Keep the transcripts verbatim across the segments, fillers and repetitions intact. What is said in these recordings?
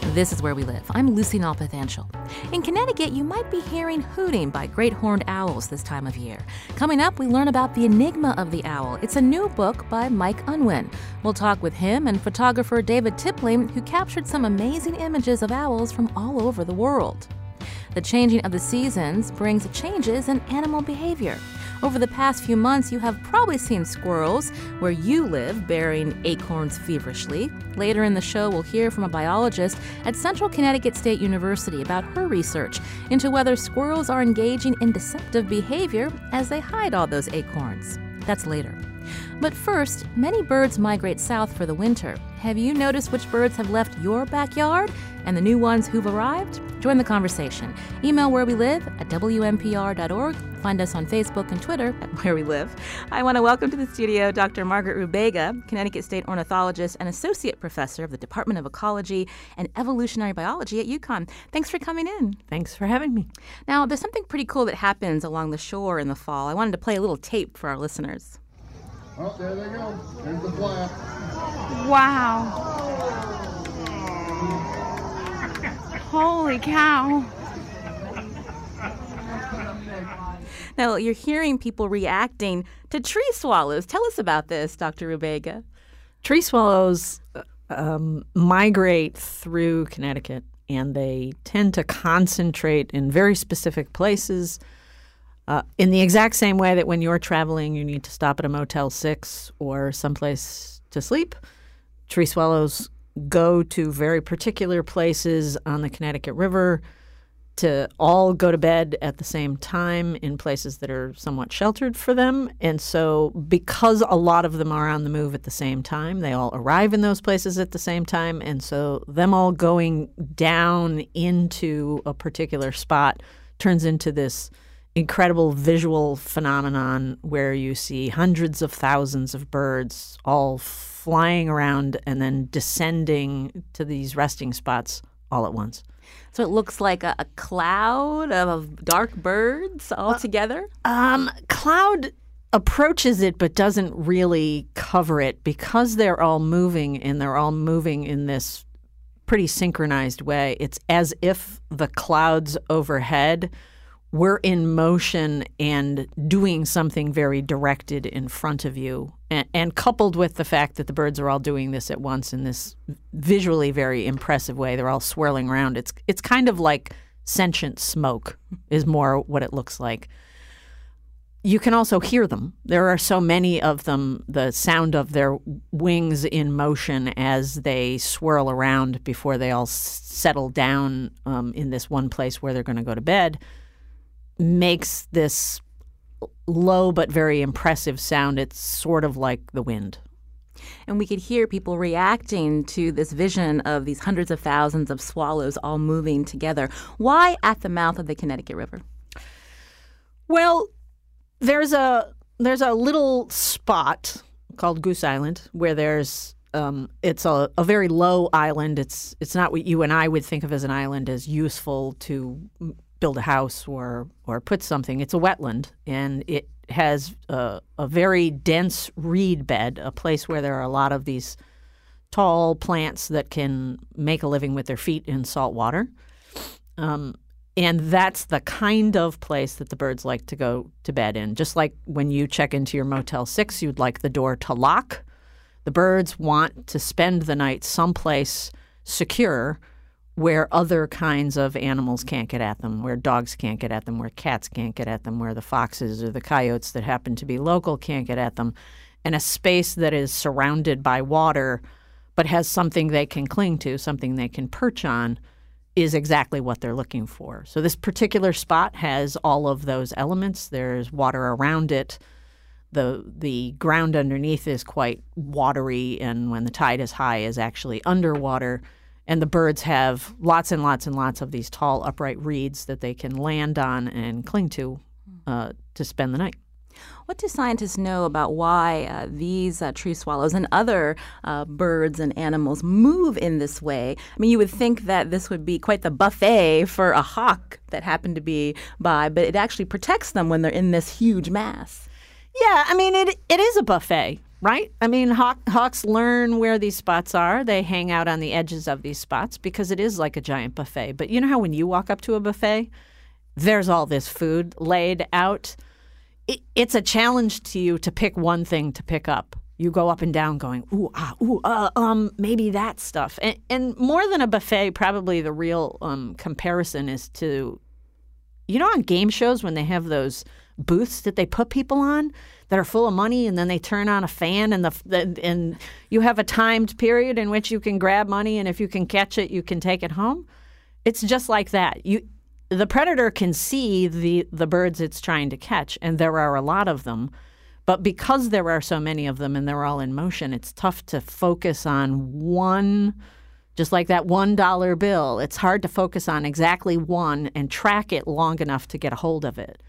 This is Where We Live. I'm Lucy Nalpathanchel. In Connecticut, you might be hearing hooting by great horned owls this time of year. Coming up, we learn about the enigma of the owl. It's a new book by Mike Unwin. We'll talk with him and photographer David Tipley, who captured some amazing images of owls from all over the world. The changing of the seasons brings changes in animal behavior. Over the past few months, you have probably seen squirrels where you live bearing acorns feverishly. Later in the show, we'll hear from a biologist at Central Connecticut State University about her research into whether squirrels are engaging in deceptive behavior as they hide all those acorns. That's later. But first, many birds migrate south for the winter. Have you noticed which birds have left your backyard and the new ones who've arrived? Join the conversation. Email where we live at W M P R dot org. Find us on Facebook and Twitter at Where We Live. I want to welcome to the studio Doctor Margaret Rubega, Connecticut State ornithologist and associate professor of the Department of Ecology and Evolutionary Biology at UConn. Thanks for coming in. Thanks for having me. Now, there's something pretty cool that happens along the shore in the fall. I wanted to play a little tape for our listeners. Oh, there they go. There's the flap. Wow. Holy cow. Now, you're hearing people reacting to tree swallows. Tell us about this, Doctor Rubega. Tree swallows um, migrate through Connecticut, and they tend to concentrate in very specific places. Uh, in the exact same way that when you're traveling, you need to stop at a Motel six or someplace to sleep, tree swallows go to very particular places on the Connecticut River to all go to bed at the same time in places that are somewhat sheltered for them. And so because a lot of them are on the move at the same time, they all arrive in those places at the same time. And so them all going down into a particular spot turns into this incredible visual phenomenon where you see hundreds of thousands of birds all flying around and then descending to these resting spots all at once. So it looks like a, a cloud of dark birds all uh, together? Um, cloud approaches it but doesn't really cover it because they're all moving and they're all moving in this pretty synchronized way. It's as if the clouds overhead we're in motion and doing something very directed in front of you. And, and coupled with the fact that the birds are all doing this at once in this visually very impressive way, they're all swirling around. It's it's kind of like sentient smoke is more what it looks like. You can also hear them. There are so many of them, the sound of their wings in motion as they swirl around before they all s- settle down um, in this one place where they're going to go to bed, makes this low but very impressive sound. It's sort of like the wind. And we could hear people reacting to this vision of these hundreds of thousands of swallows all moving together. Why at the mouth of the Connecticut River? Well, there's a there's a little spot called Goose Island where there's um, it's a, a very low island. It's it's not what you and I would think of as an island as useful to build a house or or put something. It's a wetland, and it has a, a very dense reed bed, a place where there are a lot of these tall plants that can make a living with their feet in salt water. Um, and that's the kind of place that the birds like to go to bed in. Just like when you check into your Motel six, you'd like the door to lock. The birds want to spend the night someplace secure where other kinds of animals can't get at them, where dogs can't get at them, where cats can't get at them, where the foxes or the coyotes that happen to be local can't get at them, and a space that is surrounded by water but has something they can cling to, something they can perch on, is exactly what they're looking for. So this particular spot has all of those elements. There's water around it. The the ground underneath is quite watery, and when the tide is high is actually underwater. And the birds have lots and lots and lots of these tall, upright reeds that they can land on and cling to uh, to spend the night. What do scientists know about why uh, these uh, tree swallows and other uh, birds and animals move in this way? I mean, you would think that this would be quite the buffet for a hawk that happened to be by, but it actually protects them when they're in this huge mass. Yeah, I mean, it it is a buffet. right? I mean, hawk, hawks learn where these spots are. They hang out on the edges of these spots because it is like a giant buffet. But you know how when you walk up to a buffet, there's all this food laid out. It, it's a challenge to you to pick one thing to pick up. You go up and down going, ooh, ah, ooh, uh, um, maybe that stuff. And, and more than a buffet, probably the real um, comparison is to, you know, on game shows when they have those booths that they put people on that are full of money, and then they turn on a fan, and the, the and you have a timed period in which you can grab money, and if you can catch it, you can take it home. It's just like that. You, the predator can see the the birds it's trying to catch, and there are a lot of them. But because there are so many of them and they're all in motion, it's tough to focus on one. Just like that one dollar bill, it's hard to focus on exactly one and track it long enough to get a hold of it.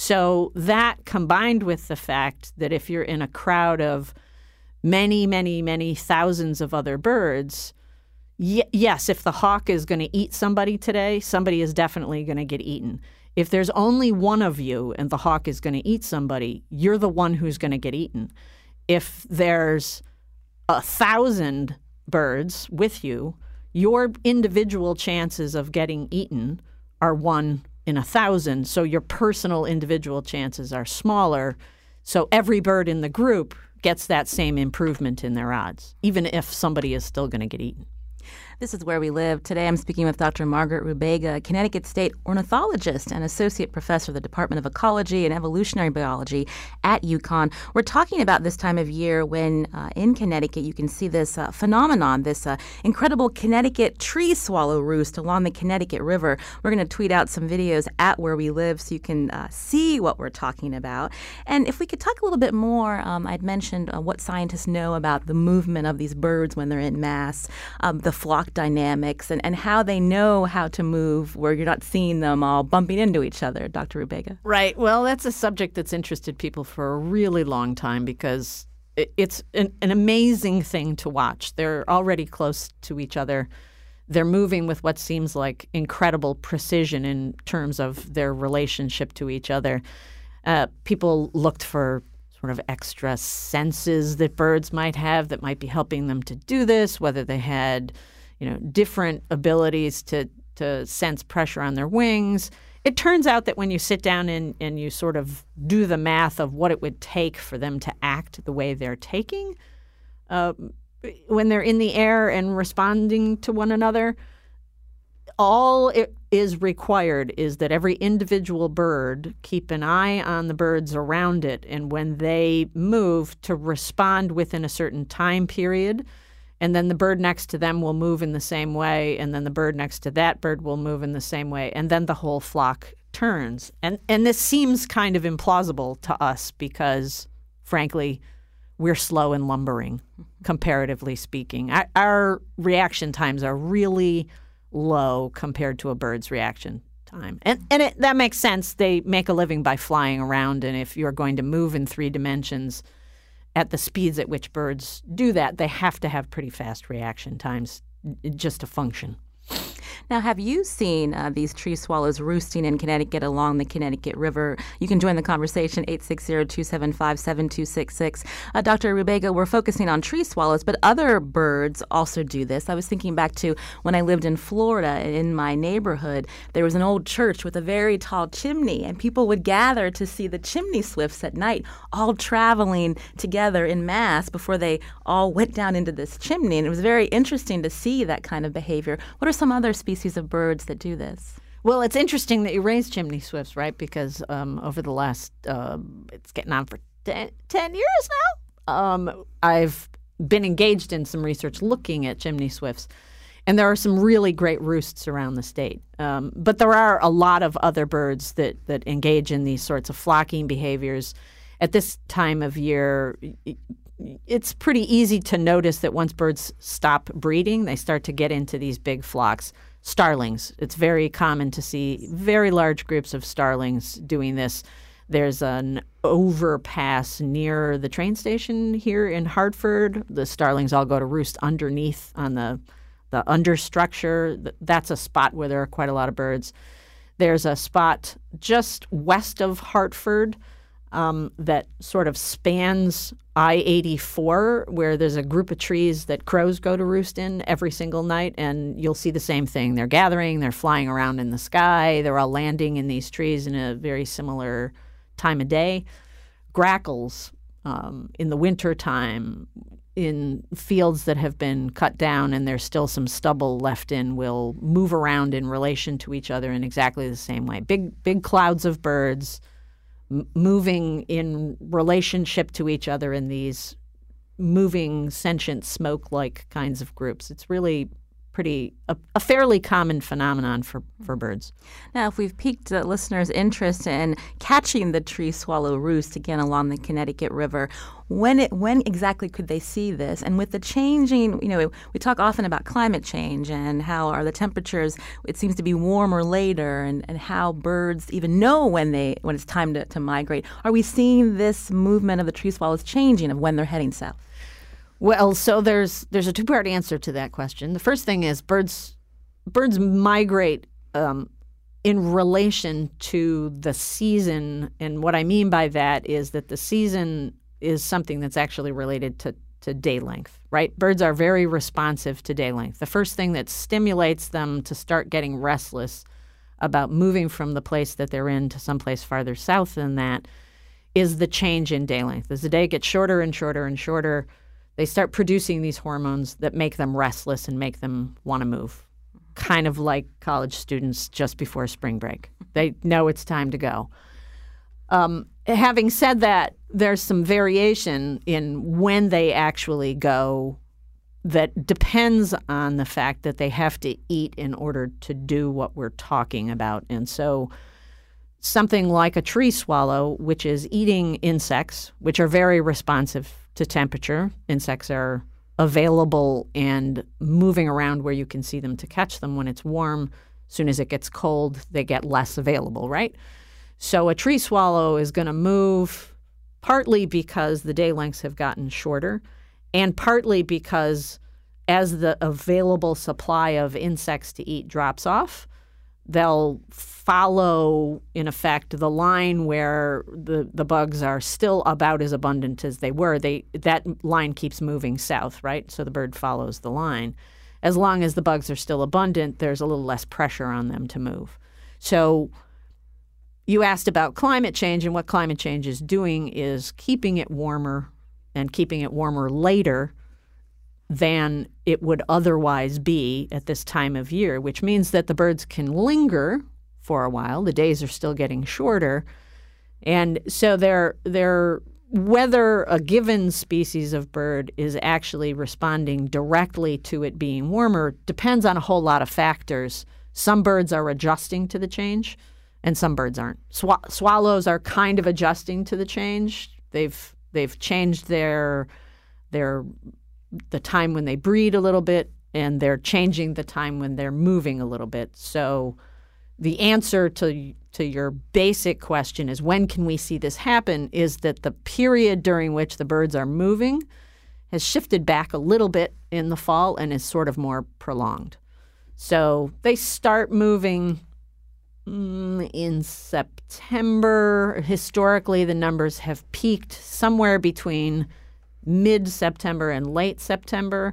So that combined with the fact that if you're in a crowd of many, many, many thousands of other birds, y- yes, if the hawk is going to eat somebody today, somebody is definitely going to get eaten. If there's only one of you and the hawk is going to eat somebody, you're the one who's going to get eaten. If there's a thousand birds with you, your individual chances of getting eaten are one in a thousand, so your personal individual chances are smaller. So every bird in the group gets that same improvement in their odds, even if somebody is still going to get eaten. This is Where We Live. Today I'm speaking with Doctor Margaret Rubega, Connecticut State ornithologist and associate professor of the Department of Ecology and Evolutionary Biology at UConn. We're talking about this time of year when uh, in Connecticut you can see this uh, phenomenon, this uh, incredible Connecticut tree swallow roost along the Connecticut River. We're going to tweet out some videos at Where We Live so you can uh, see what we're talking about. And if we could talk a little bit more, um, I'd mentioned uh, what scientists know about the movement of these birds when they're in mass, um, the flock dynamics, and, and how they know how to move where you're not seeing them all bumping into each other, Doctor Rubega. Right. Well, that's a subject that's interested people for a really long time because it, it's an, an amazing thing to watch. They're already close to each other. They're moving with what seems like incredible precision in terms of their relationship to each other. Uh, people looked for sort of extra senses that birds might have that might be helping them to do this, whether they had you know, different abilities to, to sense pressure on their wings. It turns out that when you sit down and, and you sort of do the math of what it would take for them to act the way they're taking, uh, when they're in the air and responding to one another, all it is required is that every individual bird keep an eye on the birds around it, and when they move, to respond within a certain time period. And then the bird next to them will move in the same way, and then the bird next to that bird will move in the same way, and then the whole flock turns. And and this seems kind of implausible to us because, frankly, we're slow and lumbering, comparatively speaking. Our, our reaction times are really low compared to a bird's reaction time. And and it, that makes sense. They make a living by flying around, and if you're going to move in three dimensions at the speeds at which birds do that, they have to have pretty fast reaction times just to function. Now, have you seen uh, these tree swallows roosting in Connecticut along the Connecticut River? You can join the conversation, eight six zero, two seven five, seven two six six. Uh, Doctor Rubega, we're focusing on tree swallows, but other birds also do this. I was thinking back to when I lived in Florida. In my neighborhood, there was an old church with a very tall chimney, and people would gather to see the chimney swifts at night, all traveling together in mass before they all went down into this chimney. And it was very interesting to see that kind of behavior. What are some other species of birds that do this? Well, it's interesting that you raise chimney swifts, right? Because um, over the last, uh, it's getting on for ten, ten years now, um, I've been engaged in some research looking at chimney swifts. And there are some really great roosts around the state. Um, but there are a lot of other birds that, that engage in these sorts of flocking behaviors. At this time of year, it's pretty easy to notice that once birds stop breeding, they start to get into these big flocks. Starlings. It's very common to see very large groups of starlings doing this. There's an overpass near the train station here in Hartford. The starlings all go to roost underneath on the, the understructure. That's a spot where there are quite a lot of birds. There's a spot just west of Hartford um, that sort of spans I eighty-four, where there's a group of trees that crows go to roost in every single night, and you'll see the same thing. They're gathering, they're flying around in the sky, they're all landing in these trees in a very similar time of day. Grackles um, in the wintertime, in fields that have been cut down and there's still some stubble left in, will move around in relation to each other in exactly the same way. Big, big clouds of birds m- moving in relationship to each other in these moving, sentient, smoke-like kinds of groups. It's really pretty a, a fairly common phenomenon for, for birds. Now, if we've piqued the listeners' interest in catching the tree swallow roost again along the Connecticut River, when it when exactly could they see this? And with the changing, you know, we talk often about climate change and how are the temperatures, it seems to be warmer later, and, and how birds even know when they when it's time to, to migrate. Are we seeing this movement of the tree swallows changing of when they're heading south? Well, so there's there's a two-part answer to that question. The first thing is birds birds migrate um, in relation to the season, and what I mean by that is that the season is something that's actually related to, to day length, right? Birds are very responsive to day length. The first thing that stimulates them to start getting restless about moving from the place that they're in to someplace farther south than that is the change in day length. As the day gets shorter and shorter and shorter, they start producing these hormones that make them restless and make them want to move, kind of like college students just before spring break. They know it's time to go. Um, having said that, there's some variation in when they actually go that depends on the fact that they have to eat in order to do what we're talking about. And so something like a tree swallow, which is eating insects, which are very responsive to temperature. Insects are available and moving around where you can see them to catch them when it's warm. As soon as it gets cold, they get less available, right? So a tree swallow is going to move partly because the day lengths have gotten shorter, and partly because as the available supply of insects to eat drops off, they'll follow, in effect, the line where the, the bugs are still about as abundant as they were. They that line keeps moving south, right? So the bird follows the line. As long as the bugs are still abundant, there's a little less pressure on them to move. So you asked about climate change, and what climate change is doing is keeping it warmer and keeping it warmer later than it would otherwise be at this time of year, which means that the birds can linger for a while. The days are still getting shorter. And so they're, they're, whether a given species of bird is actually responding directly to it being warmer depends on a whole lot of factors. Some birds are adjusting to the change, and some birds aren't. Sw- swallows are kind of adjusting to the change. They've they've changed their their the time when they breed a little bit, and they're changing the time when they're moving a little bit. So the answer to to your basic question is, when can we see this happen, is that the period during which the birds are moving has shifted back a little bit in the fall and is sort of more prolonged. So they start moving mm, in September. Historically, the numbers have peaked somewhere between mid-September and late September.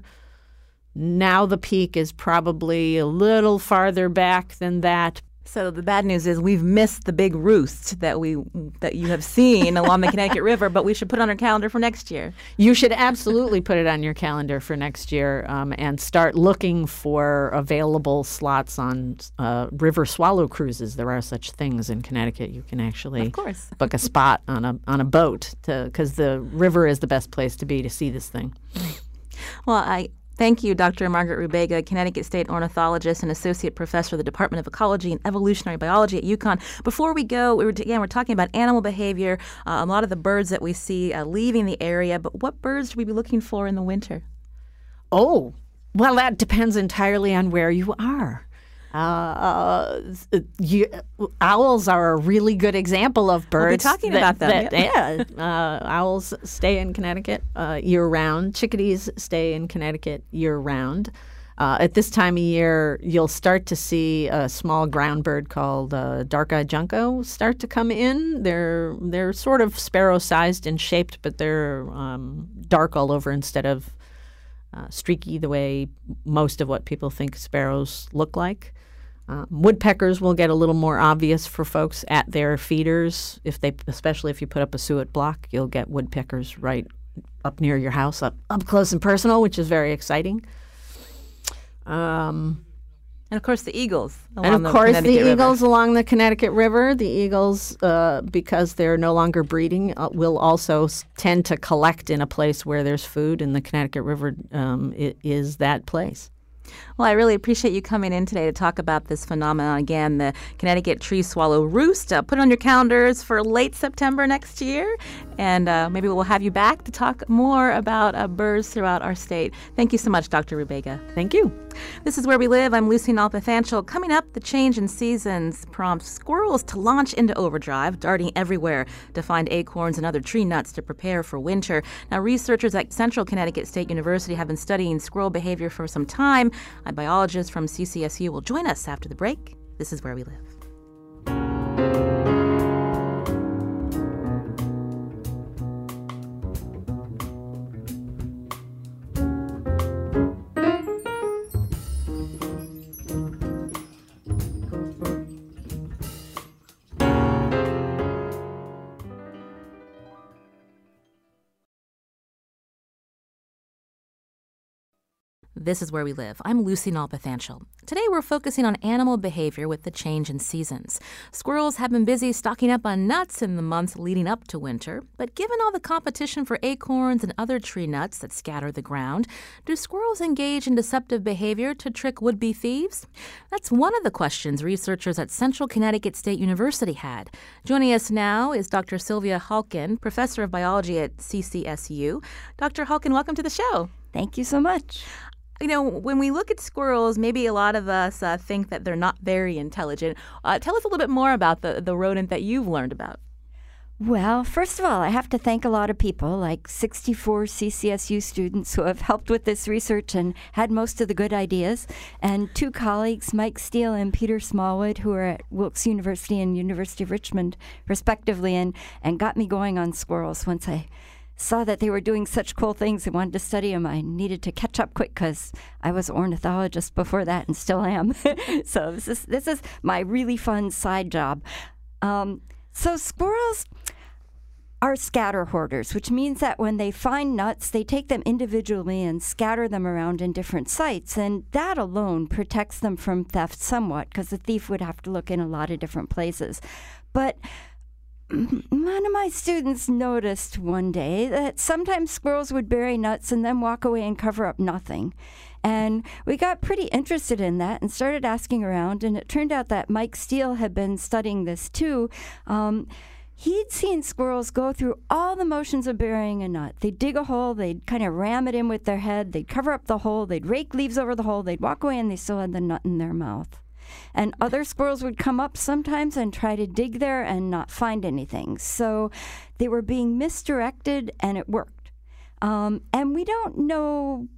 Now the peak is probably a little farther back than that. So the bad news is we've missed the big roost that we that you have seen along the Connecticut River, but we should put it on our calendar for next year. You should absolutely put it on your calendar for next year um, and start looking for available slots on uh, river swallow cruises. There are such things in Connecticut. You can actually of course. book a spot on a on a boat because the river is the best place to be to see this thing. Well, I thank you, Doctor Margaret Rubega, Connecticut State ornithologist and associate professor of the Department of Ecology and Evolutionary Biology at UConn. Before we go, we were again we're talking about animal behavior. Uh, a lot of the birds that we see uh, leaving the area, but what birds should we be looking for in the winter? Oh, well, that depends entirely on where you are. Uh, uh, you, owls are a really good example of birds. We'll be talking that, about them. That, yeah, uh, owls stay in Connecticut uh, year-round. Chickadees stay in Connecticut year-round. Uh, at this time of year, you'll start to see a small ground bird called uh, dark-eyed junco start to come in. They're they're sort of sparrow-sized and shaped, but they're um, dark all over instead of uh, streaky the way most of what people think sparrows look like. Uh, woodpeckers will get a little more obvious for folks at their feeders. If they, especially if you put up a suet block, you'll get woodpeckers right up near your house, up up close and personal, which is very exciting. Um, and of course the eagles. And of the course the River. eagles along the Connecticut River. The eagles, uh, because they're no longer breeding, uh, will also s- tend to collect in a place where there's food, and the Connecticut River um, i- is that place. Well, I really appreciate you coming in today to talk about this phenomenon again, the Connecticut tree swallow roost. Uh, put it on your calendars for late September next year, and uh, maybe we'll have you back to talk more about uh, birds throughout our state. Thank you so much, Doctor Rubega. Thank you. This is Where We Live. I'm Lucy Nalpathanchel. Coming up, the change in seasons prompts squirrels to launch into overdrive, darting everywhere to find acorns and other tree nuts to prepare for winter. Now, researchers at Central Connecticut State University have been studying squirrel behavior for some time. A biologist from C C S U will join us after the break. This is Where We Live. This is Where We Live. I'm Lucy Nalpathanchel. Today we're focusing on animal behavior with the change in seasons. Squirrels have been busy stocking up on nuts in the months leading up to winter, but given all the competition for acorns and other tree nuts that scatter the ground, do squirrels engage in deceptive behavior to trick would-be thieves? That's one of the questions researchers at Central Connecticut State University had. Joining us now is Doctor Sylvia Halkin, professor of biology at C C S U. Doctor Halkin, welcome to the show. Thank you so much. You know, when we look at squirrels, maybe a lot of us uh, think that they're not very intelligent. Uh, tell us a little bit more about the, the rodent that you've learned about. Well, first of all, I have to thank a lot of people, like sixty-four C C S U students who have helped with this research and had most of the good ideas, and two colleagues, Mike Steele and Peter Smallwood, who are at Wilkes University and University of Richmond, respectively, and, and got me going on squirrels once I saw that they were doing such cool things and wanted to study them. I needed to catch up quick because I was an ornithologist before that and still am. So this is this is my really fun side job. Um, so squirrels are scatter hoarders, which means that when they find nuts, they take them individually and scatter them around in different sites. And that alone protects them from theft somewhat, because the thief would have to look in a lot of different places. But one of my students noticed one day that sometimes squirrels would bury nuts and then walk away and cover up nothing. And we got pretty interested in that and started asking around, and it turned out that Mike Steele had been studying this too. Um, he'd seen squirrels go through all the motions of burying a nut. They'd dig a hole, they'd kind of ram it in with their head, they'd cover up the hole, they'd rake leaves over the hole, they'd walk away, and they still had the nut in their mouth. And other squirrels would come up sometimes and try to dig there and not find anything. So they were being misdirected, and it worked. Um, and we don't know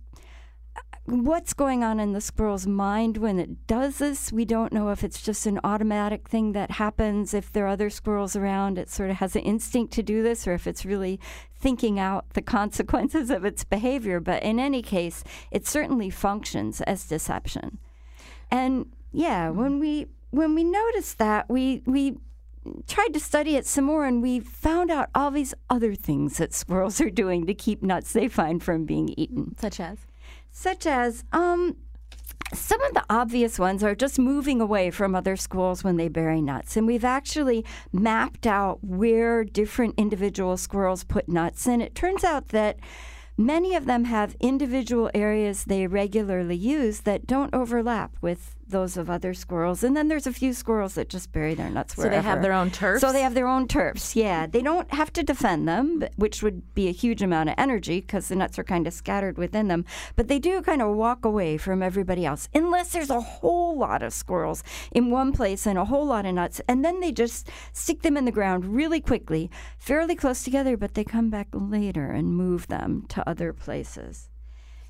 what's going on in the squirrel's mind when it does this. We don't know if it's just an automatic thing that happens. If there are other squirrels around, it sort of has an instinct to do this, or if it's really thinking out the consequences of its behavior. But in any case, it certainly functions as deception. And yeah, when we when we noticed that, we we tried to study it some more, and we found out all these other things that squirrels are doing to keep nuts they find from being eaten. Such as? Such as, um, some of the obvious ones are just moving away from other squirrels when they bury nuts. And we've actually mapped out where different individual squirrels put nuts. And it turns out that many of them have individual areas they regularly use that don't overlap with those of other squirrels. And then there's a few squirrels that just bury their nuts wherever. So they have their own turfs? So they have their own turfs, yeah. They don't have to defend them, which would be a huge amount of energy because the nuts are kind of scattered within them. But they do kind of walk away from everybody else, unless there's a whole lot of squirrels in one place and a whole lot of nuts. And then they just stick them in the ground really quickly, fairly close together, but they come back later and move them to other places.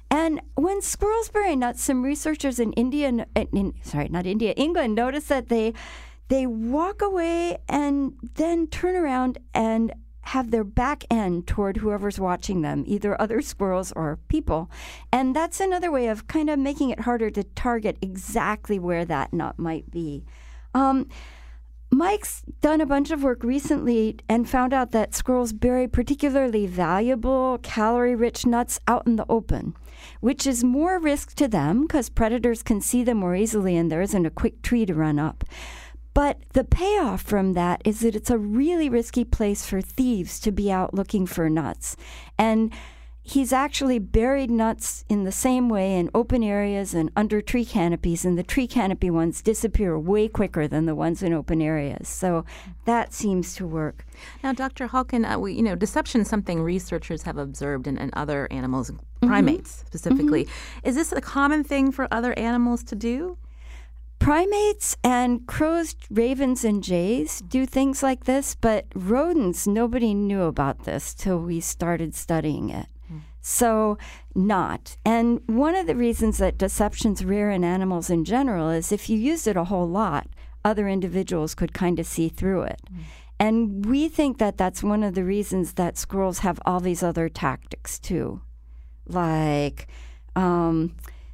And when squirrels bury nuts, some researchers in India, in, sorry, not India, England, noticed that they they walk away and then turn around and have their back end toward whoever's watching them, either other squirrels or people. And that's another way of kind of making it harder to target exactly where that nut might be. Um, Mike's done a bunch of work recently and found out that squirrels bury particularly valuable, calorie-rich nuts out in the open, which is more risk to them because predators can see them more easily and there isn't a quick tree to run up. But the payoff from that is that it's a really risky place for thieves to be out looking for nuts. And he's actually buried nuts in the same way in open areas and under tree canopies, and the tree canopy ones disappear way quicker than the ones in open areas. So that seems to work. Now, Doctor Halkin, uh, we, you know, deception is something researchers have observed in, in other animals, primates mm-hmm. specifically. Mm-hmm. Is this a common thing for other animals to do? Primates and crows, ravens, and jays do things like this, but rodents, nobody knew about this till we started studying it. Mm. So not. And one of the reasons that deception's rare in animals in general is if you used it a whole lot, other individuals could kind of see through it. Mm. And we think that that's one of the reasons that squirrels have all these other tactics too. Like... Um,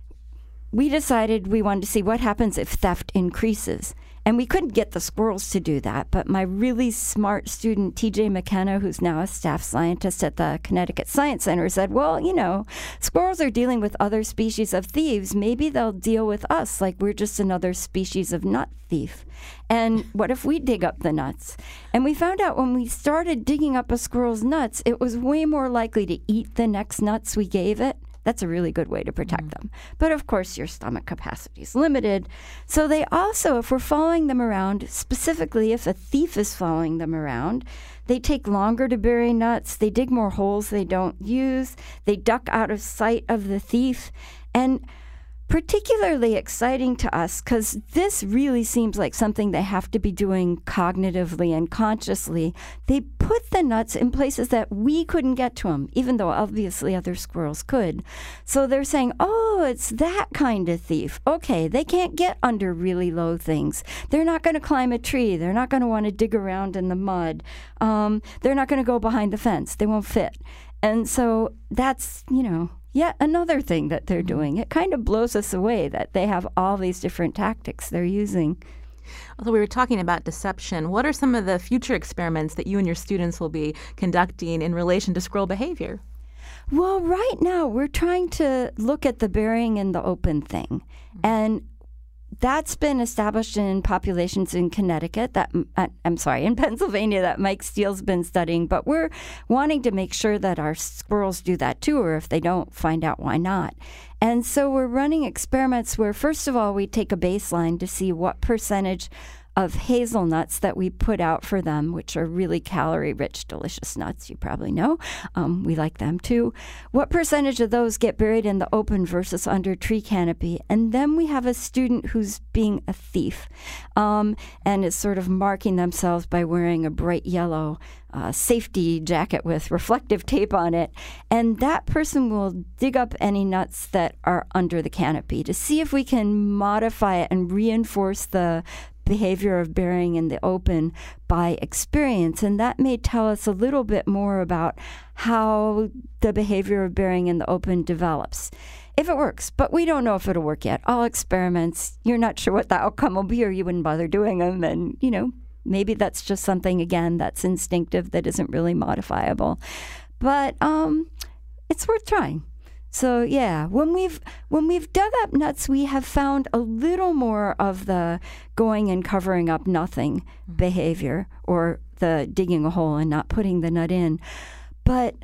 we decided we wanted to see what happens if theft increases. And we couldn't get the squirrels to do that, but my really smart student, T J McKenna, who's now a staff scientist at the Connecticut Science Center, said, well, you know, squirrels are dealing with other species of thieves. Maybe they'll deal with us like we're just another species of nut thief. And what if we dig up the nuts? And we found out when we started digging up a squirrel's nuts, it was way more likely to eat the next nuts we gave it. That's a really good way to protect mm-hmm. them. But of course, your stomach capacity is limited. So they also, if we're following them around, specifically if a thief is following them around, they take longer to bury nuts. They dig more holes they don't use. They duck out of sight of the thief. And particularly exciting to us because this really seems like something they have to be doing cognitively and consciously. They put the nuts in places that we couldn't get to them, even though obviously other squirrels could. So they're saying, oh, it's that kind of thief. Okay, they can't get under really low things. They're not going to climb a tree. They're not going to want to dig around in the mud. Um, they're not going to go behind the fence. They won't fit. And so that's, you know, yet another thing that they're doing. It kind of blows us away that they have all these different tactics they're using. Although we were talking about deception, what are some of the future experiments that you and your students will be conducting in relation to squirrel behavior? Well, right now we're trying to look at the burying in the open thing. Mm-hmm. And that's been established in populations in Connecticut, that uh, I'm sorry, in Pennsylvania that Mike Steele's been studying. But we're wanting to make sure that our squirrels do that too, or if they don't, find out why not. And so we're running experiments where, first of all, we take a baseline to see what percentage of hazelnuts that we put out for them, which are really calorie-rich, delicious nuts, you probably know. Um, we like them too. What percentage of those get buried in the open versus under tree canopy? And then we have a student who's being a thief um, and is sort of marking themselves by wearing a bright yellow uh, safety jacket with reflective tape on it. And that person will dig up any nuts that are under the canopy to see if we can modify it and reinforce the behavior of burying in the open by experience. And that may tell us a little bit more about how the behavior of burying in the open develops, if it works. But we don't know if it'll work yet. All experiments, you're not sure what the outcome will be, or you wouldn't bother doing them. And, you know, maybe that's just something, again, that's instinctive, that isn't really modifiable. But um, it's worth trying. So yeah, when we've when we've dug up nuts, we have found a little more of the going and covering up nothing mm-hmm. behavior, or the digging a hole and not putting the nut in. But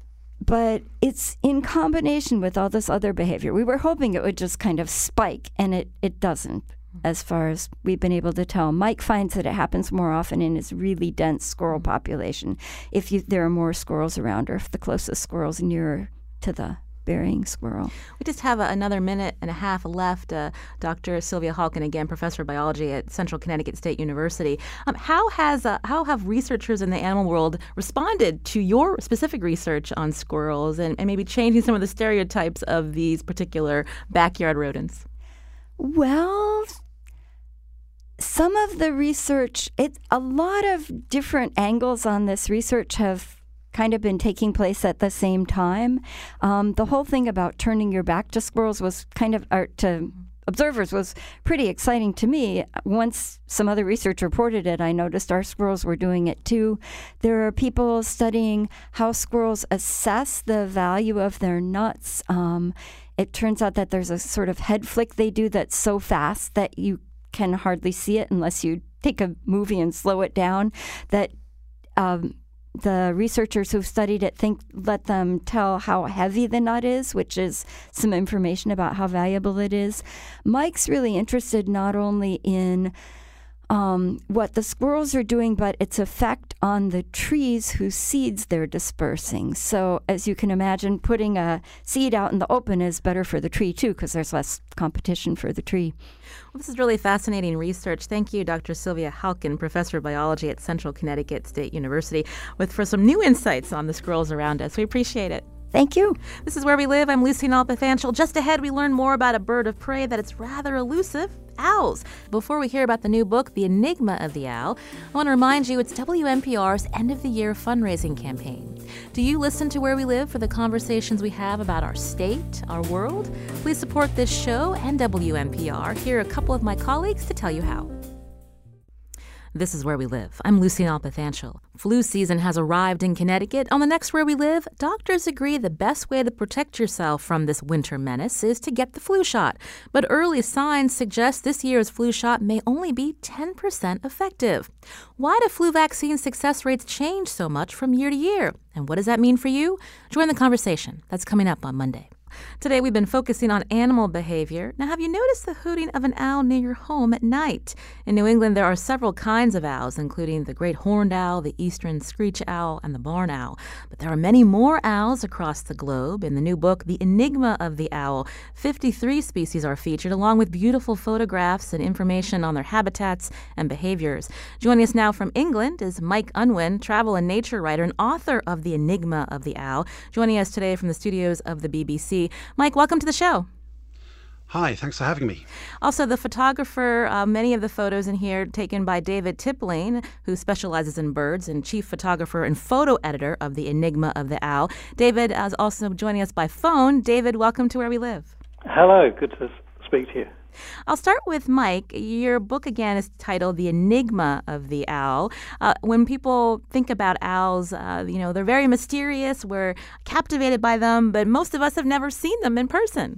but it's in combination with all this other behavior. We were hoping it would just kind of spike, and it, it doesn't, mm-hmm. as far as we've been able to tell. Mike finds that it happens more often in his really dense squirrel population, if you, there are more squirrels around, or if the closest squirrel's nearer to the berrying squirrel. We just have a, another minute and a half left. Uh, Doctor Sylvia Halkin, again, professor of biology at Central Connecticut State University. Um, how has uh, how have researchers in the animal world responded to your specific research on squirrels and, and maybe changing some of the stereotypes of these particular backyard rodents? Well, some of the research, it, a lot of different angles on this research have kind of been taking place at the same time. Um, the whole thing about turning your back to squirrels was kind of, or to observers, was pretty exciting to me. Once some other research reported it, I noticed our squirrels were doing it too. There are people studying how squirrels assess the value of their nuts. Um, it turns out that there's a sort of head flick they do that's so fast that you can hardly see it unless you take a movie and slow it down, that um, the researchers who've studied it think let them tell how heavy the nut is, which is some information about how valuable it is. Mike's really interested not only in um, what the squirrels are doing, but its effect on the trees whose seeds they're dispersing. So as you can imagine, putting a seed out in the open is better for the tree too, because there's less competition for the tree. Well, this is really fascinating research. Thank you, Doctor Sylvia Halkin, professor of biology at Central Connecticut State University, with for some new insights on the squirrels around us. We appreciate it. Thank you. This is Where We Live. I'm Lucy Nalpathanchel. Just ahead, we learn more about a bird of prey that is rather elusive, owls. Before we hear about the new book, The Enigma of the Owl, I want to remind you it's W N P R's end-of-the-year fundraising campaign. Do you listen to Where We Live for the conversations we have about our state, our world? Please support this show and W N P R. Here are a couple of my colleagues to tell you how. This is Where We Live. I'm Lucy Nalpathanchel. Flu season has arrived in Connecticut. On the next Where We Live, doctors agree the best way to protect yourself from this winter menace is to get the flu shot. But early signs suggest this year's flu shot may only be ten percent effective. Why do flu vaccine success rates change so much from year to year? And what does that mean for you? Join the conversation. That's coming up on Monday. Today, we've been focusing on animal behavior. Now, have you noticed the hooting of an owl near your home at night? In New England, there are several kinds of owls, including the great horned owl, the eastern screech owl, and the barn owl. But there are many more owls across the globe. In the new book, The Enigma of the Owl, fifty-three species are featured, along with beautiful photographs and information on their habitats and behaviors. Joining us now from England is Mike Unwin, travel and nature writer and author of The Enigma of the Owl, joining us today from the studios of the B B C. Mike, welcome to the show. Hi, thanks for having me. Also, the photographer, uh, many of the photos in here taken by David Tippling, who specializes in birds and chief photographer and photo editor of The Enigma of the Owl. David is also joining us by phone. David, welcome to Where We Live. Hello, good to speak to you. I'll start with Mike. Your book, again, is titled The Enigma of the Owl. Uh, when people think about owls, uh, you know, they're very mysterious. We're captivated by them, but most of us have never seen them in person.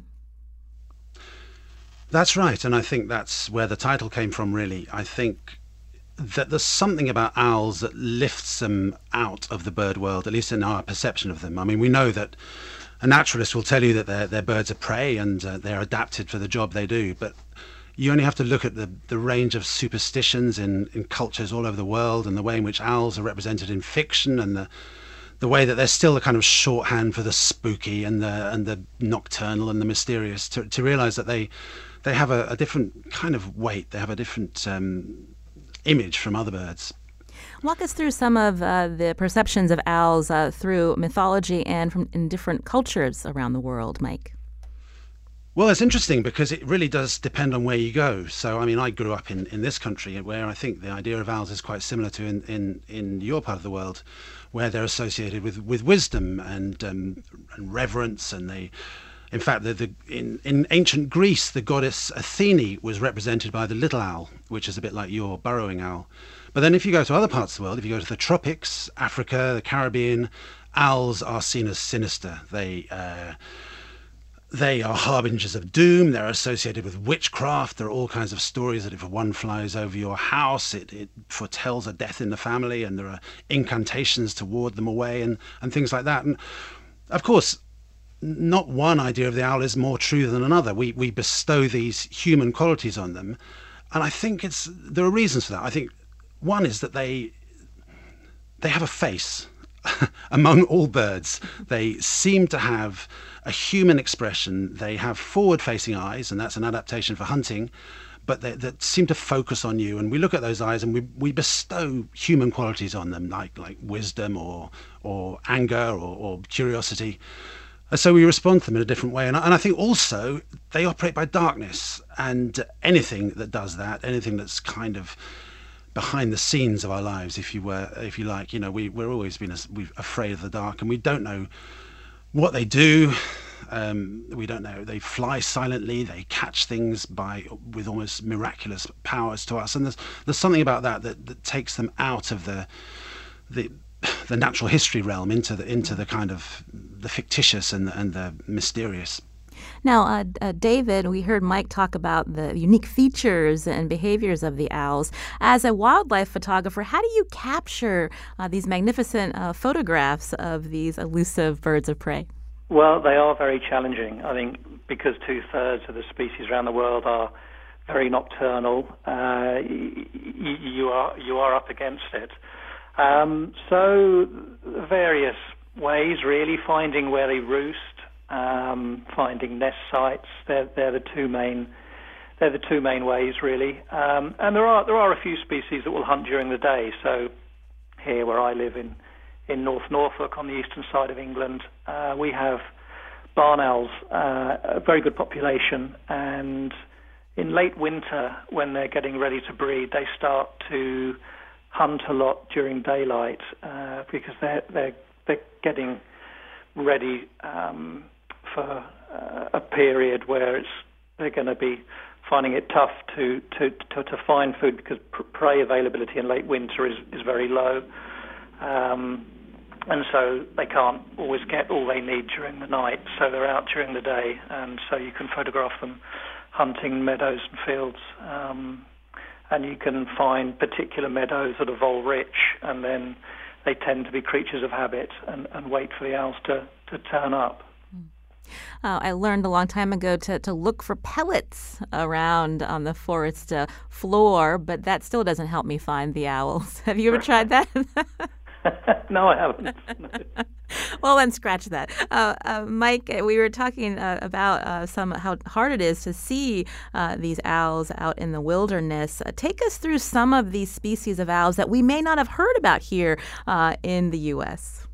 That's right, and I think that's where the title came from, really. I think that there's something about owls that lifts them out of the bird world, at least in our perception of them. I mean, we know that a naturalist will tell you that they're, they're birds of prey and uh, they're adapted for the job they do, but you only have to look at the, the range of superstitions in, in cultures all over the world and the way in which owls are represented in fiction and the the way that they're still a kind of shorthand for the spooky and the and the nocturnal and the mysterious, to, to realize that they they have a, a different kind of weight, they have a different um, image from other birds. Walk us through some of uh, the perceptions of owls uh, through mythology and from in different cultures around the world, Mike. Well, it's interesting because it really does depend on where you go. So, I mean, I grew up in, in this country where I think the idea of owls is quite similar to in, in, in your part of the world, where they're associated with, with wisdom and, um, and reverence. And they, in fact, the, the, in, in ancient Greece, the goddess Athene was represented by the little owl, which is a bit like your burrowing owl. But then if you go to other parts of the world, if you go to the tropics, Africa, the Caribbean, owls are seen as sinister. They uh, they are harbingers of doom. They're associated with witchcraft. There are all kinds of stories that if one flies over your house, it, it foretells a death in the family, and there are incantations to ward them away and, and things like that. And of course, not one idea of the owl is more true than another. We, we bestow these human qualities on them. And I think it's there are reasons for that. I think one is that they they have a face. among all birds, they seem to have a human expression. They have forward-facing eyes, and that's an adaptation for hunting, but they, that seem to focus on you. And we look at those eyes and we, we bestow human qualities on them, like like wisdom or or anger or, or curiosity. And so we respond to them in a different way. And I, and I think also they operate by darkness, and anything that does that, anything that's kind of behind the scenes of our lives, if you were, if you like, you know, we we're always been we're afraid of the dark, and we don't know what they do. Um, we don't know. They fly silently. They catch things by with almost miraculous powers to us, and there's there's something about that that, that takes them out of the the the natural history realm into the into the kind of the fictitious and the, and the mysterious. Now, uh, uh, David, we heard Mike talk about the unique features and behaviors of the owls. As a wildlife photographer, how do you capture uh, these magnificent uh, photographs of these elusive birds of prey? Well, they are very challenging, I think, because two-thirds of the species around the world are very nocturnal. Uh, y- y- you are you are up against it. Um, so various ways, really, finding where they roost, um, finding nest sites. They're, they're the two main. They're the two main ways, really. Um, and there are there are a few species that will hunt during the day. So here, where I live in in North Norfolk, on the eastern side of England, uh, we have barn owls, uh, a very good population. And in late winter, when they're getting ready to breed, they start to hunt a lot during daylight uh, because they're they're they're getting ready um, for uh, a period where it's they're going to be finding it tough to to, to, to find food because pr- prey availability in late winter is, is very low, um, and so they can't always get all they need during the night. So they're out during the day, and so you can photograph them hunting meadows and fields. Um, And you can find particular meadows that are vole-rich, and then they tend to be creatures of habit and, and wait for the owls to, to turn up. Uh, I learned a long time ago to, to look for pellets around on the forest uh, floor, but that still doesn't help me find the owls. Have you ever tried that? No, I haven't. No. Well, then scratch that. Uh, uh, Mike, we were talking uh, about uh, some how hard it is to see uh, these owls out in the wilderness. Uh, take us through some of these species of owls that we may not have heard about here uh, in the U S.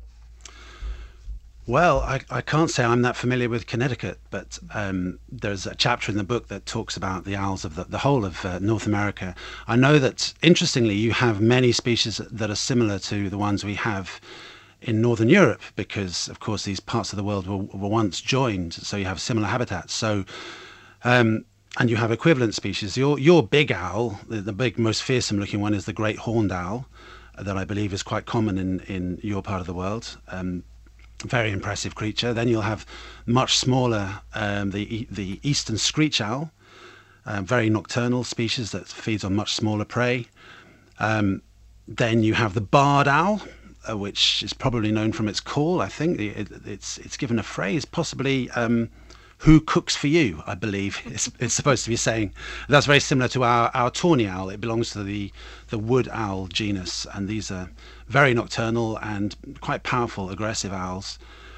Well, I, I can't say I'm that familiar with Connecticut, but um, there's a chapter in the book that talks about the owls of the, the whole of uh, North America. I know that, interestingly, you have many species that are similar to the ones we have in Northern Europe, because, of course, these parts of the world were, were once joined, so you have similar habitats. So, um, and you have equivalent species. Your your big owl, the, the big, most fearsome-looking one, is the great horned owl, uh, that I believe is quite common in, in your part of the world. Um, very impressive creature. Then you'll have much smaller, um, the the eastern screech owl, uh, very nocturnal species that feeds on much smaller prey. Um, then you have the barred owl, uh, which is probably known from its call. I think it, it's it's given a phrase, possibly um, "Who cooks for you?" I believe it's, it's supposed to be saying. That's very similar to our, our tawny owl. It belongs to the the wood owl genus, and these are very nocturnal and quite powerful, aggressive owls.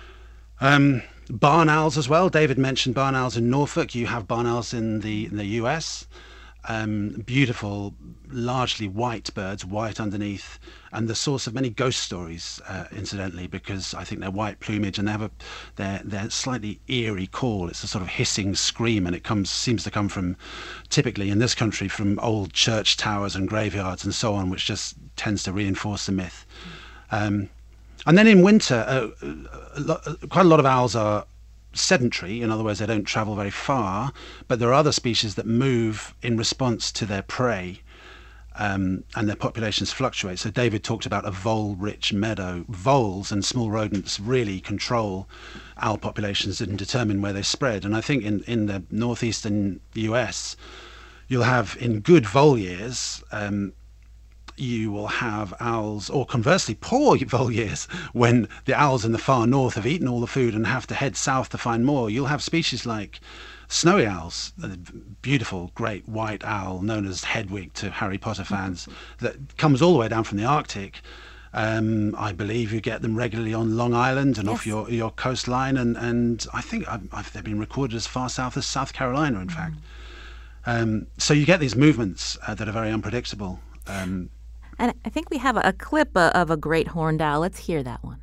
Um, barn owls as well. David mentioned barn owls in Norfolk. You have barn owls in the in the U S. Um, beautiful, largely white birds, white underneath, and the source of many ghost stories, uh, incidentally, because I think they're white plumage and they have a they're, they're slightly eerie call. It's a sort of hissing scream, and it comes seems to come from, typically in this country, from old church towers and graveyards and so on, which just tends to reinforce the myth. Um, and then in winter, uh, a lot, quite a lot of owls are sedentary. In other words, they don't travel very far, but there are other species that move in response to their prey, um, and their populations fluctuate. So David talked about a vole-rich meadow. Voles and small rodents really control owl populations and determine where they spread. And I think in, in the northeastern U S, you'll have, in good vole years, um, you will have owls, or conversely poor vole years, when the owls in the far north have eaten all the food and have to head south to find more. You'll have species like snowy owls, a beautiful great white owl known as Hedwig to Harry Potter fans, that comes all the way down from the Arctic, Um, I believe you get them regularly on Long Island and Yes. off your, your coastline, and, and I think I've, I've, they've been recorded as far south as South Carolina, in mm. fact. Um, so you get these movements uh, that are very unpredictable. Um, and I think we have a, a clip uh, of a great horned owl. Let's hear that one.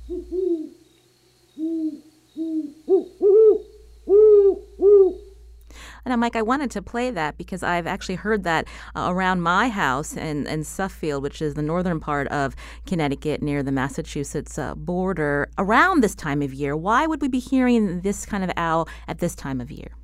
Now, Mike, I wanted to play that because I've actually heard that uh, around my house in, in Suffield, which is the northern part of Connecticut near the Massachusetts uh, border, around this time of year. Why would we be hearing this kind of owl at this time of year?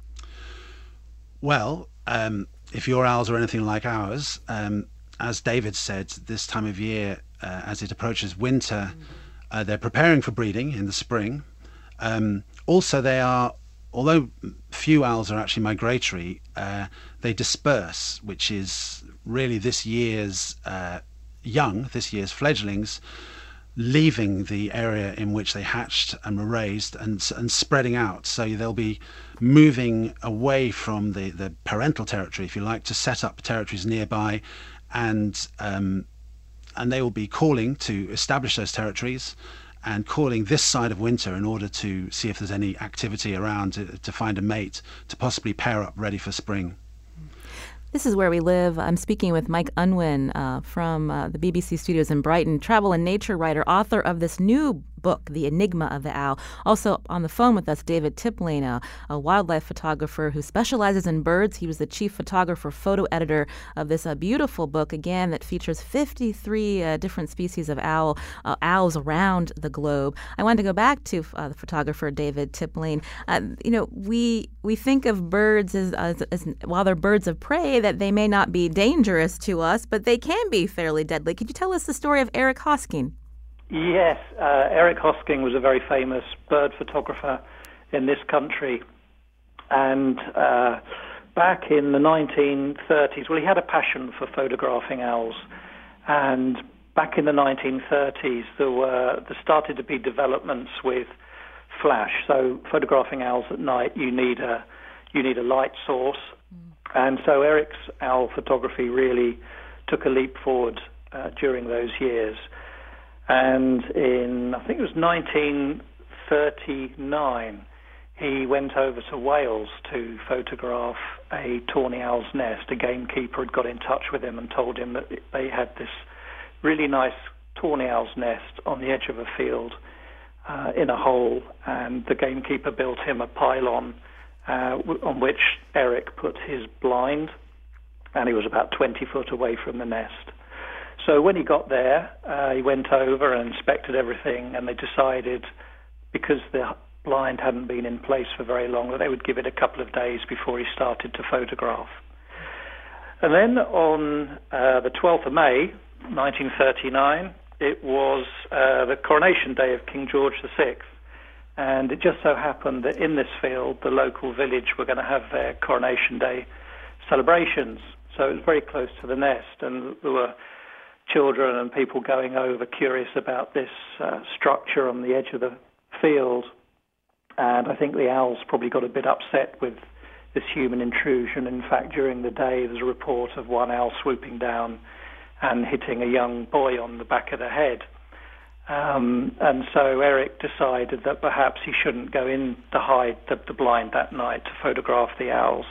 Well, um, if your owls are anything like ours, um, as David said, this time of year, uh, as it approaches winter, mm-hmm. uh, they're preparing for breeding in the spring. Um, also, they are Although few owls are actually migratory, uh, they disperse, which is really this year's uh, young, this year's fledglings, leaving the area in which they hatched and were raised and, and spreading out. So they'll be moving away from the, the parental territory, if you like, to set up territories nearby, and um, and they will be calling to establish those territories and calling this side of winter in order to see if there's any activity around to, to find a mate to possibly pair up ready for spring. This is Where We Live. I'm speaking with Mike Unwin uh, from uh, the B B C studios in Brighton, travel and nature writer, author of this new book, The Enigma of the Owl. Also on the phone with us, David Tipling, a, a wildlife photographer who specializes in birds. He was the chief photographer, photo editor of this uh, beautiful book, again, that features fifty-three uh, different species of owl, uh, owls around the globe. I wanted to go back to uh, the photographer, David Tipling. Uh, you know, we we think of birds as, as, as, while they're birds of prey, that they may not be dangerous to us, but they can be fairly deadly. Could you tell us the story of Eric Hosking? Yes, uh, Eric Hosking was a very famous bird photographer in this country. And uh, back in the nineteen thirties, well, he had a passion for photographing owls. And back in the nineteen thirties, there were there started to be developments with flash. So photographing owls at night, you need a you need a light source. And so Eric's owl photography really took a leap forward uh, during those years. And in, I think it was nineteen thirty-nine, he went over to Wales to photograph a tawny owl's nest. A gamekeeper had got in touch with him and told him that they had this really nice tawny owl's nest on the edge of a field uh, in a hole, and the gamekeeper built him a pylon uh, on which Eric put his blind, and he was about twenty foot away from the nest. So when he got there, uh, he went over and inspected everything, and they decided, because the blind hadn't been in place for very long, that they would give it a couple of days before he started to photograph. And then on uh, the twelfth of May, nineteen thirty-nine, it was uh, the coronation day of King George the Sixth. And it just so happened that in this field, the local village were going to have their coronation day celebrations. So it was very close to the nest, and there were children and people going over curious about this uh, structure on the edge of the field. And I think the owls probably got a bit upset with this human intrusion. In fact, during the day, there's a report of one owl swooping down and hitting a young boy on the back of the head. Um, and so Eric decided that perhaps he shouldn't go in to hide the, the blind that night to photograph the owls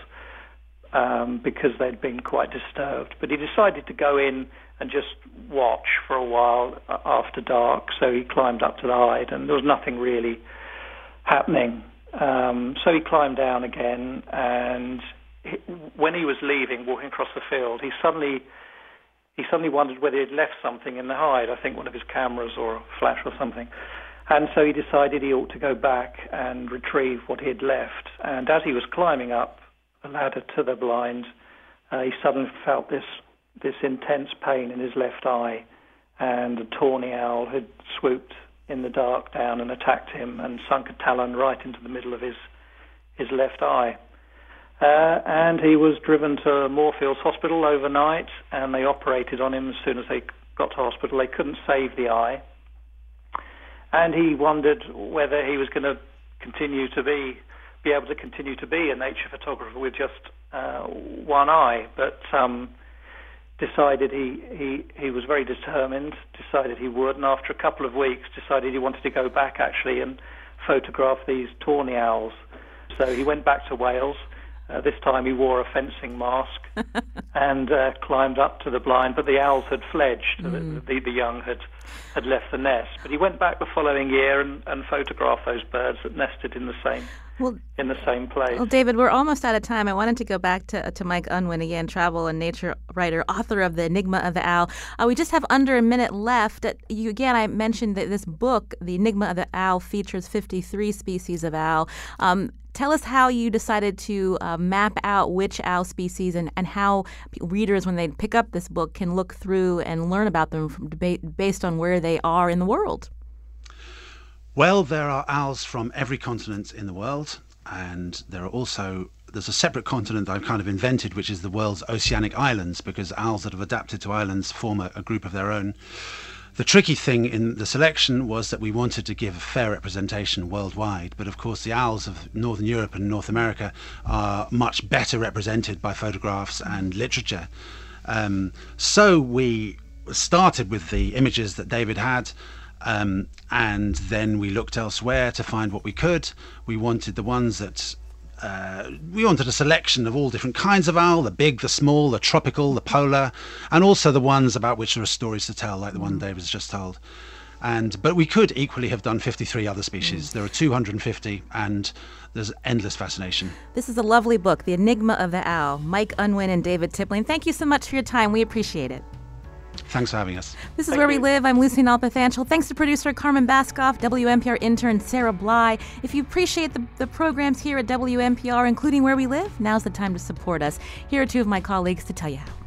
um, because they'd been quite disturbed. But he decided to go in and just watch for a while after dark. So he climbed up to the hide, and there was nothing really happening. Um, so he climbed down again, and he, when he was leaving, walking across the field, he suddenly he suddenly wondered whether he'd left something in the hide, I think one of his cameras or a flash or something. And so he decided he ought to go back and retrieve what he had left. And as he was climbing up the ladder to the blind, uh, he suddenly felt this this intense pain in his left eye, and a tawny owl had swooped in the dark down and attacked him and sunk a talon right into the middle of his his left eye. Uh, and he was driven to Moorfields Hospital overnight, and they operated on him as soon as they got to hospital. They couldn't save the eye, and he wondered whether he was going to continue to be be able to continue to be a nature photographer with just uh, one eye. But um, decided he, he, he was very determined, decided he would, and after a couple of weeks decided he wanted to go back actually and photograph these tawny owls. So he went back to Wales. Uh, this time he wore a fencing mask and uh, climbed up to the blind, but the owls had fledged. Mm. The, the young had, had left the nest. But he went back the following year and, and photographed those birds that nested in the same well, in the same place. Well, David, we're almost out of time. I wanted to go back to, to Mike Unwin again, travel and nature writer, author of The Enigma of the Owl. Uh, we just have under a minute left. You, again, I mentioned that this book, The Enigma of the Owl, features fifty-three species of owl. Um, Tell us how you decided to uh, map out which owl species and, and how readers, when they pick up this book, can look through and learn about them from debate, based on where they are in the world. Well, there are owls from every continent in the world, and there are also there's a separate continent I've kind of invented, which is the world's oceanic islands, because owls that have adapted to islands form a, a group of their own. The tricky thing in the selection was that we wanted to give a fair representation worldwide, but of course the owls of Northern Europe and North America are much better represented by photographs and literature. Um, so we started with the images that David had, um, and then we looked elsewhere to find what we could. We wanted the ones that Uh, we wanted a selection of all different kinds of owl, the big, the small, the tropical, the polar, and also the ones about which there are stories to tell, like the one David's just told. And but we could equally have done fifty-three other species. Mm. There are two hundred fifty, and there's endless fascination. This is a lovely book, The Enigma of the Owl. Mike Unwin and David Tipling, thank you so much for your time. We appreciate it. Thanks for having us. This is Thank Where you. We Live. I'm Lucy Nalpathanchel. Thanks to producer Carmen Baskoff, W N P R intern Sarah Bly. If you appreciate the, the programs here at W N P R, including Where We Live, now's the time to support us. Here are two of my colleagues to tell you how.